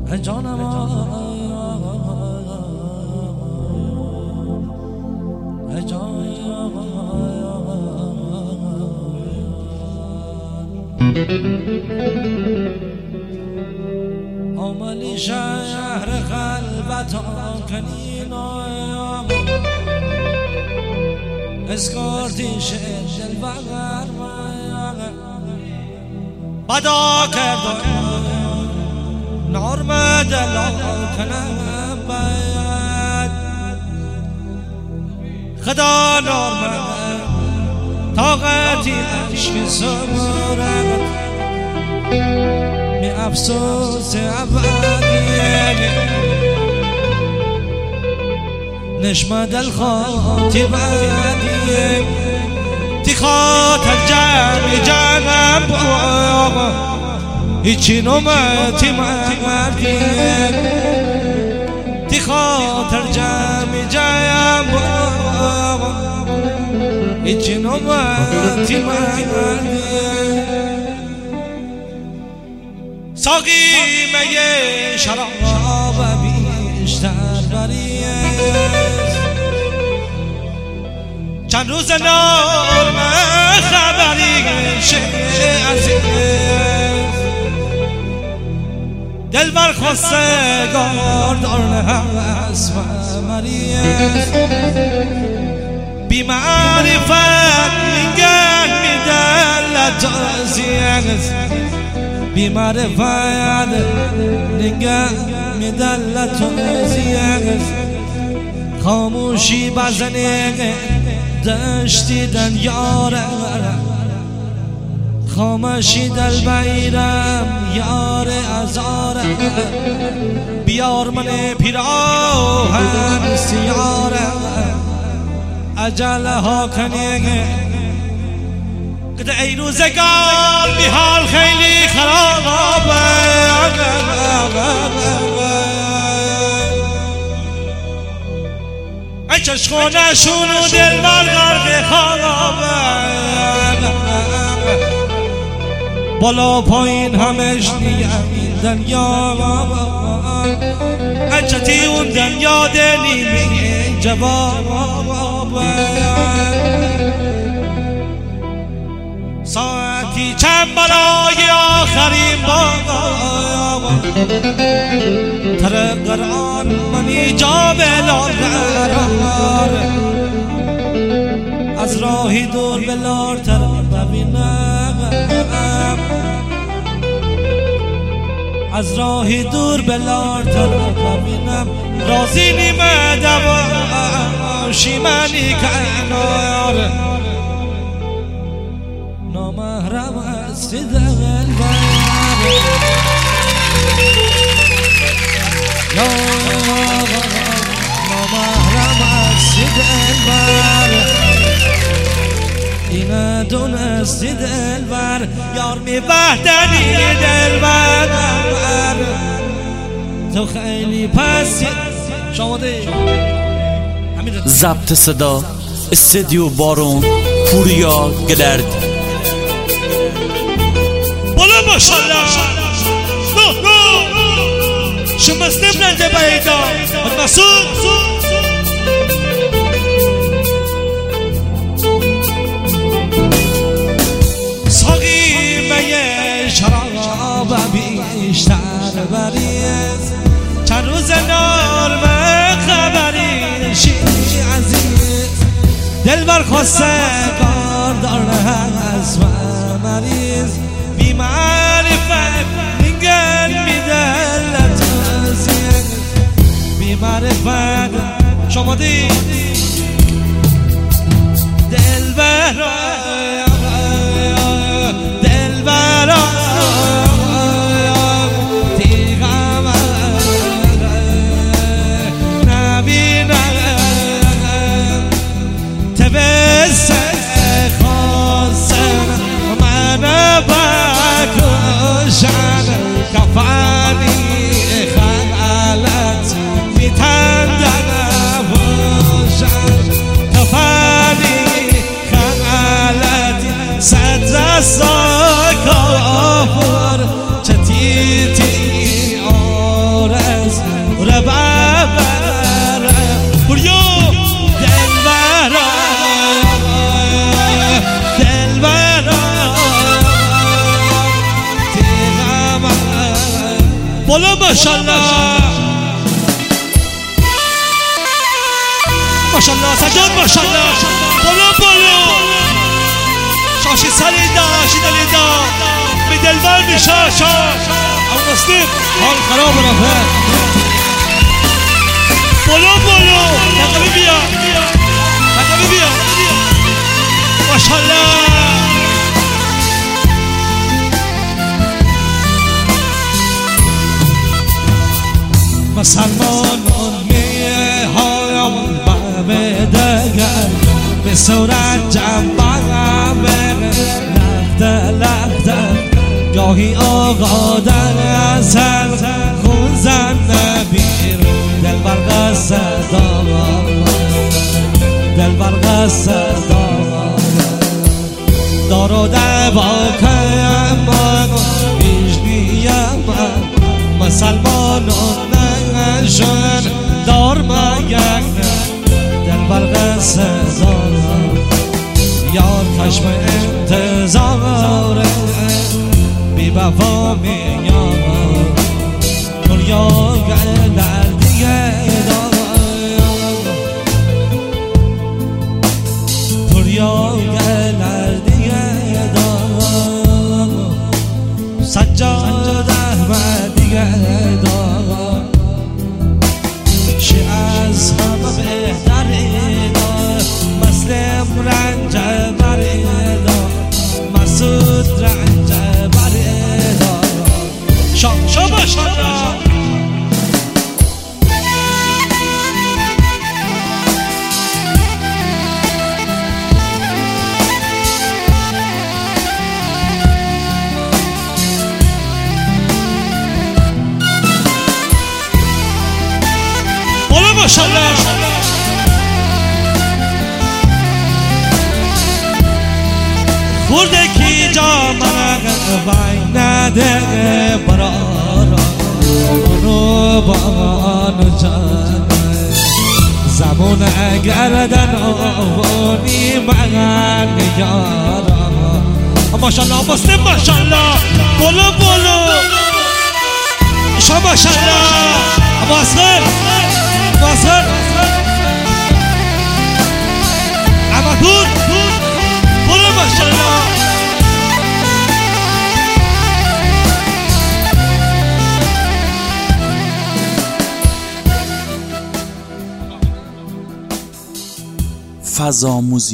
جانم آملی شهر قلبت کنینا اسکارتیش دلبر بدا کرد نرم دل کنم باید خدا نرم طاقتی عشق صبرت می افسوس ابدیه نشمه دل خاطی بدیه تی خاطر جمعم با هیچی نومتی مردیه تی خاطر جمعم با هیچی نومتی مردیه ساقی میه شراب بیشتر بریه چند روز نرم خبری شه عزیز دل بر خواستگار دارن هست و مریض بی معرفت نگه میدلت عزیز بی معرفت نگه میدلت عزیز خاموشی بزنه دشتی دن یاره خاموشی دل بیرم یاره ازاره بیار من پیراهن سیاره عجله ها کنیه قد ای روزگار بی حال خیلی خرابه ای چشخونشون و دل بر غرق خرابه بالا پایین همش نیم این دنیا ای چتی اون دنیا دلی میگه جواب ساعتی چند برای آخرین بار تر قرآن منی جا بلال قرار از راهی دور بلار تر ببینم از راهی دور بلار تر ببینم رازی نیمه دواشی منی کنار نامحرم است دل بر نامحرم است دل بر این دونستی دل بر یار می وحدنی دل بر تو خیلی پسی شاماده ضبط صدا استدیو بارون پوریا گلرد بالا ماشالله شما استمرن ده بیدا مسعود ساقی میه شراب بیشتر بریز چند روز نرم خبری شی عزیز دل بر خواستگار دارن از و مریض بی معرفت نگن میدلت عزیز بی معرفت شما دی دل برا دل برا دیغم نبینم تبسه خواستن من بکشن کفانی خلط میتندن باشن کفانی خلط ماشالله ماشالله سجاد ماشالله بولو شاشی سلیدا شیدلیدا می دلبر میشه شاش او مسلم حال خراب رفت بولو نقبی بیا ماشالله مسلمانان میهایم به دگر به صورت جنبم لخته گاهی آقا در سر خون زن نبیر دل برق صدا دار و دوا کم بیشنیم مسلمانان نشن دار ما یک دل برق صدا یار خشم انتظار بی وفا میام دنیا در دیگه دنیا در دیگه سجاد احمدیه شی از همه بهتره مسلم رنج بره مسعود رنج بره شا ماشالله ماشالله خورده کی جا من وای نده برارا رو بانو جان زمان گردن آوانی من یارا ماشالله مسلم ماشالله بولو شا ماشالله واسخر عمدون برو ماشالله فضا موزیک